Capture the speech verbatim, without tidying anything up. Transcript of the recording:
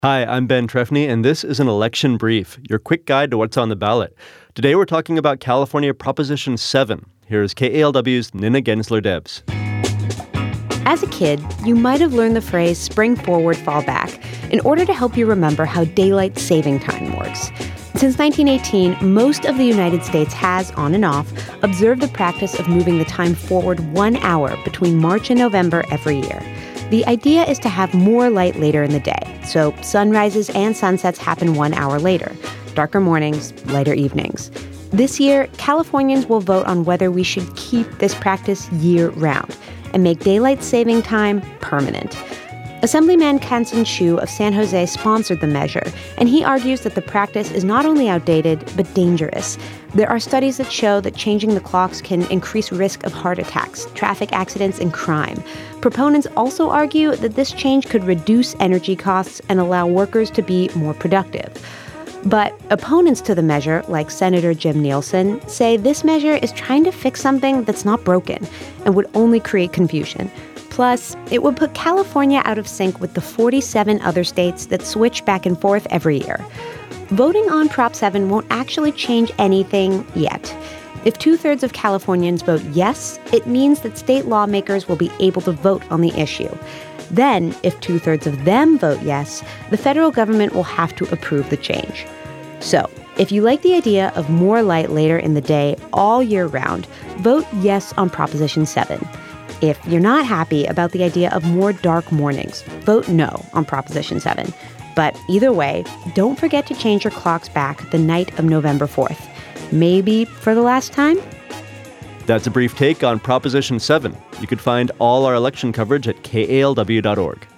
Hi, I'm Ben Trefny, and this is an election brief, your quick guide to what's on the ballot. Today we're talking about California Proposition seven. Here's K A L W's Nina Gensler-Debs. As a kid, you might have learned the phrase spring forward, fall back in order to help you remember how daylight saving time works. Since nineteen eighteen, most of the United States has, on and off, observed the practice of moving the time forward one hour between March and November every year. The idea is to have more light later in the day, so sunrises and sunsets happen one hour later. Darker mornings, lighter evenings. This year, Californians will vote on whether we should keep this practice year-round and make daylight saving time permanent. Assemblyman Kansen Chu of San Jose sponsored the measure, and he argues that the practice is not only outdated, but dangerous. There are studies that show that changing the clocks can increase risk of heart attacks, traffic accidents, and crime. Proponents also argue that this change could reduce energy costs and allow workers to be more productive. But opponents to the measure, like Senator Jim Nielsen, say this measure is trying to fix something that's not broken and would only create confusion. Plus, it would put California out of sync with the forty-seven other states that switch back and forth every year. Voting on Prop seven won't actually change anything yet. If two-thirds of Californians vote yes, it means that state lawmakers will be able to vote on the issue. Then, if two-thirds of them vote yes, the federal government will have to approve the change. So, if you like the idea of more light later in the day all year round, vote yes on Proposition seven. If you're not happy about the idea of more dark mornings, vote no on Proposition seven. But either way, don't forget to change your clocks back the night of November fourth. Maybe for the last time? That's a brief take on Proposition seven. You could find all our election coverage at K A L W dot org.